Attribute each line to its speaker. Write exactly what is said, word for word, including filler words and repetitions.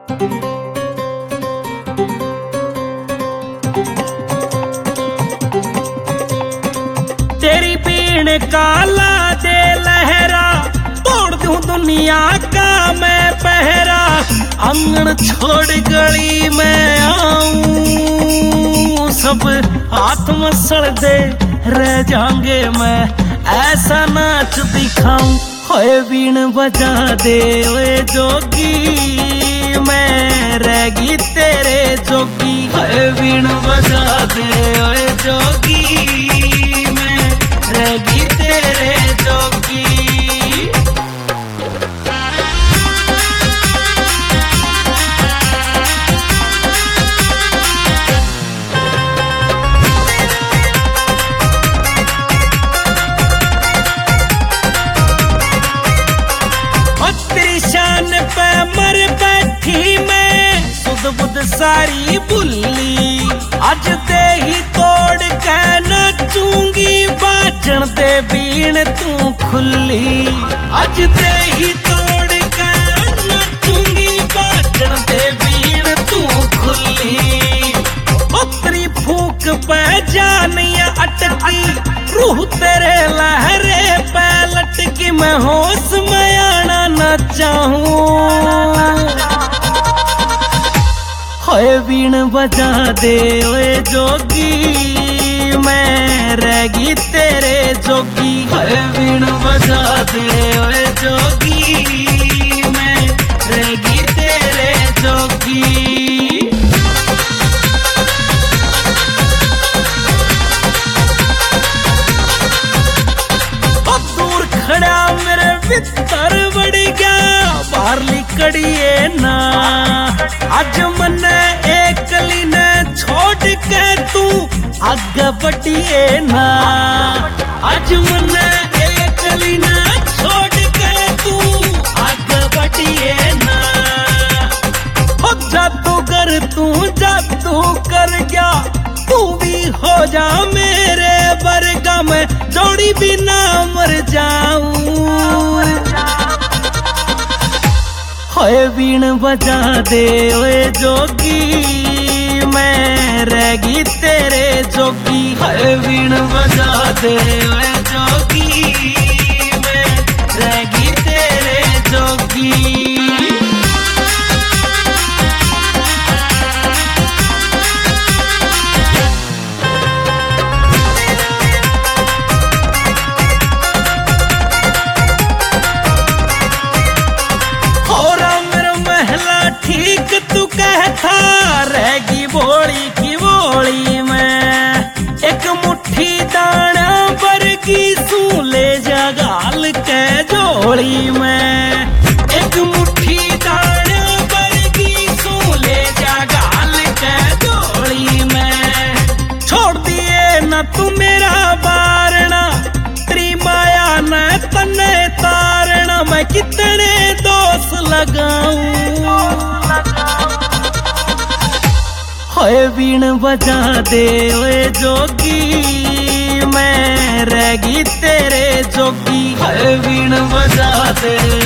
Speaker 1: तेरी पीण काला दे लहरा, तोड़ दूं दुनिया का मैं पहरा। आंगन छोड़ गली में आऊं, सब हाथ मसल दे रह जाऊंगे मैं, ऐसा नाच दिखाऊं। होए बीन बजा दे ओए जोगी, मैं रहेगी तेरे जोगी। होए बीन बजा दे ओए जोगी, मैं रहेगी तेरे जोगी। शान पे मर बैठी मैं, सुध बुध सारी भुल्ली। आज दे ही तोड़ के नचूंगी, बाजन दे बीन तू खुली। आज दे ही तोड़ के नचूंगी, बाजन दे बीन तू खुली। उत्तरी फूक पे जानिया अटकी, रूह तेरे लहरे पे लटकी। मैं होश में आना न चाहूं, होए बीन बजा दे ओए जोगी, मैं रहेगी तेरे जोगी। होए बीन बजा दे ओए जोगी, मैं रहेगी तेरे जोगी। खड़ा मेरे भीतर बढ़ गया, बाहरली कड़िए ना। आज मने एकली ने छोड़ के तू आगे बढ़िए ना। आज मने एकली ने छोड़ के तू आगे बढ़िए ना। हो जादू कर तू जादू कर गया, तू भी हो जा मेरे वर्गा में, जोड़ी भी ना मर जाऊं। होए बीन बजा दे ओए जोगी, मैं रहेगी तेरे जोगी। होए बीन बजा दे ओए जोगी, मैं रहेगी तेरे जोगी। ठीक तू कहता रहेगी बोली की बोली में, एक मुट्ठी दाना बरगी सू ले जा गाल के जोड़ी में। एक मुट्ठी दाना बरगी सू ले जा गाल के जोड़ी में। छोड़ दिए न तू मेरा बारना, तेरी माया न तने तारना। मैं कितने दोष लगाऊं, होए बीन बजा दे ओए जोगी, मैं रहेगी तेरे जोगी। होए बीन बजा दे